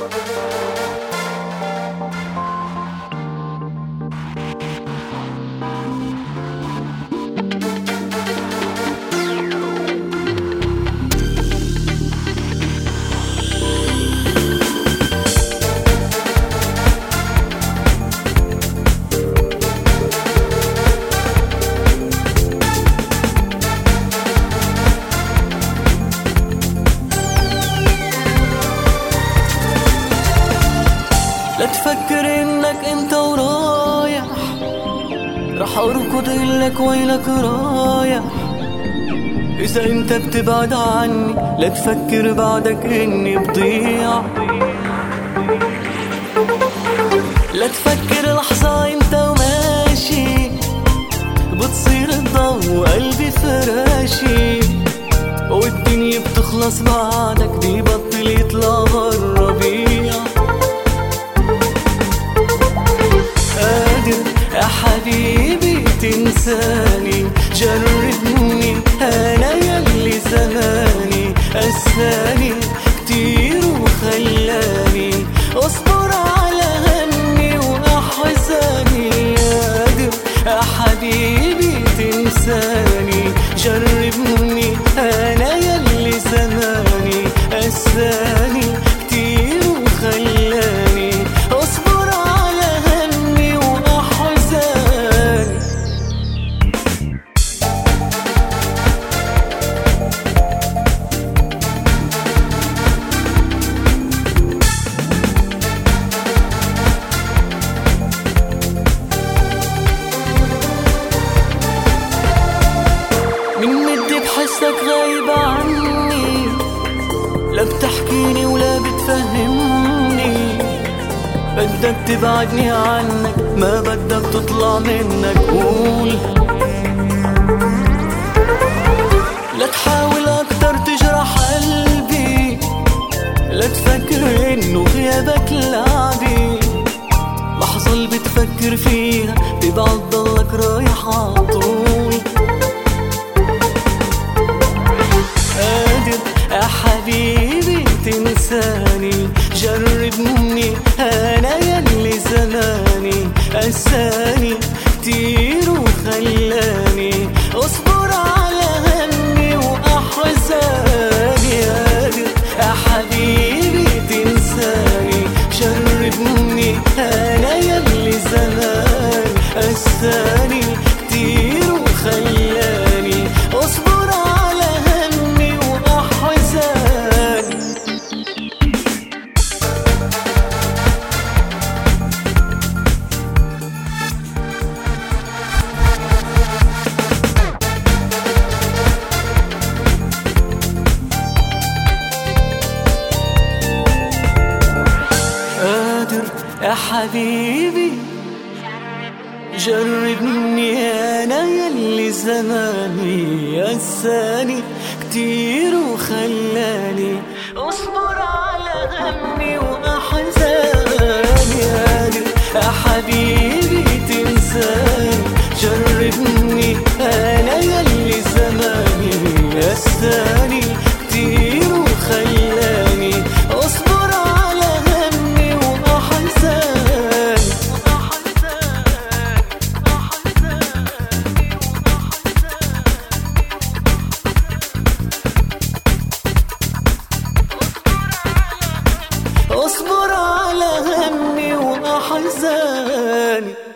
لا تفكر انك انت ورايح رح اركض لك ويلك رايح. اذا انت بتبعد عني لا تفكر بعدك اني بضيع. لا تفكر لحظة انت وماشي بتصير الضو وقلبي فراشي، والدنيا بتخلص بعدك بيبطل يطلع الربيع. قادر يا حبيبي تنساني؟ جربني انا يلي زماني قساني كتير وخلاني اصبر على همي واحزاني. قادر يا حبيبي تنساني؟ جربني انا يلي زماني قساني كتير وخلاني اصبر على همي واحزاني. من مدي بحسك غايب عني، لا بتحكيني ولا بتفهمني. بدك تبعدني عنك ما بدك تطلع منك قول. لا تحاول اكتر تجرح قلبي، لا تفكر انه غيابك لعبي. لحظة اللي بتفكر فيها ببعد ضلك رايح عطول. قادر يا حبيبي تنساني؟ جربني انا يلي زماني قساني كتير وخلاني اصبر على همي واحزاني. قادر يا حبيبي تنساني؟ جربني انا يلي زماني قساني كتير وخلاني اصبر على همي واحزاني. قادر يا حبيبي جربني انا يلي زماني قساني كتير وخلاني اصبر على همي واحزاني. قادر يا حبيبي تنساني؟ جربني انا يلي زماني قساني كتير وخلاني اصبر على همي واحزاني. اصبر على همي واحزاني.